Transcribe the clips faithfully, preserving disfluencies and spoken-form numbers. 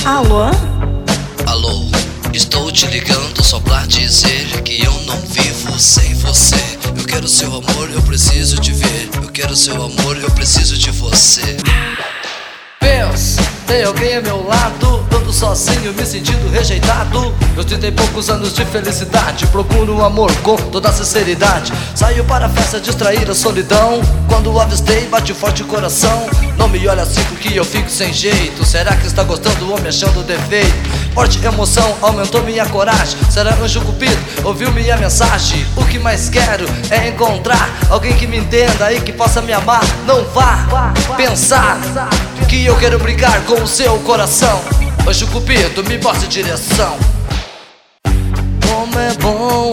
Alô? Alô, estou te ligando só pra dizer que eu não vivo sem você. Eu quero seu amor, eu preciso te ver. Eu quero seu amor, eu preciso de você. Pensa, tem alguém ao meu lado, todo sozinho, me sentindo rejeitado. Meus trinta e poucos anos de felicidade, procuro um amor com toda a sinceridade. Saio para a festa distrair a solidão, quando o avistei bate forte o coração. Não me olha assim porque eu fico sem jeito. Será que está gostando ou me achando defeito? Forte emoção aumentou minha coragem. Será anjo cupido? Ouviu minha mensagem? O que mais quero é encontrar alguém que me entenda e que possa me amar. Não vá pensar que eu quero brigar com o seu coração. Anjo cupido, me mostre direção. Como é bom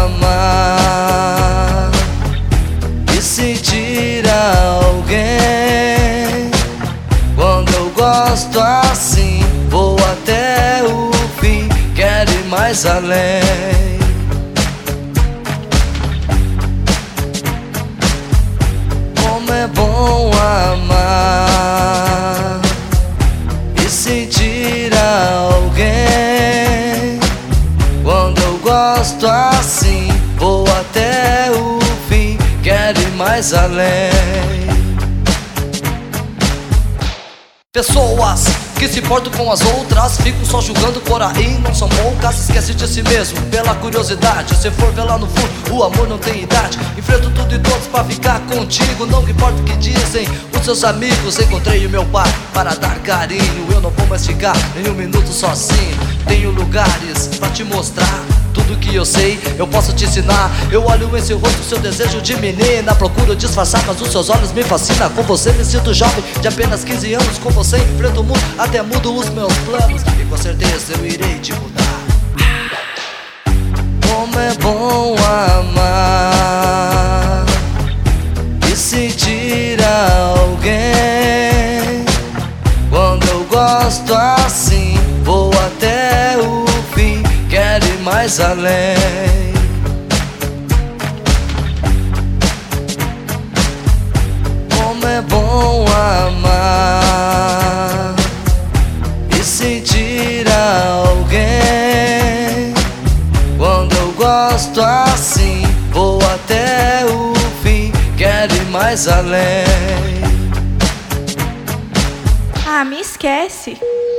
amar e sentir alguém. Quando eu gosto assim, vou até o fim, quero ir mais além. Como é bom amar e sentir alguém. Quando eu gosto assim, vou até o fim, quero ir mais além. Pessoas que se importam com as outras ficam só julgando por aí, não são poucas. Esquece de si mesmo pela curiosidade. Se for ver lá no fundo, o amor não tem idade. Enfrento tudo e todos pra ficar contigo, não importa o que dizem os seus amigos. Encontrei o meu pai para dar carinho, eu não vou mais ficar nem um minuto sozinho. Tenho lugares pra te mostrar tudo que eu sei, eu posso te ensinar. Eu olho em seu rosto, seu desejo de menina. Procuro disfarçar, mas os seus olhos me fascinam. Com você me sinto jovem, de apenas quinze anos. Com você enfrento o mundo, até mudo os meus planos. E com certeza eu irei te mudar. Como é bom amar e sentir alguém. Quando eu gosto assim, vou até o fim, quero ir mais além. Como é bom amar e sentir alguém. Quando eu gosto assim, vou até o fim, quero ir mais além. Ah, me esquece.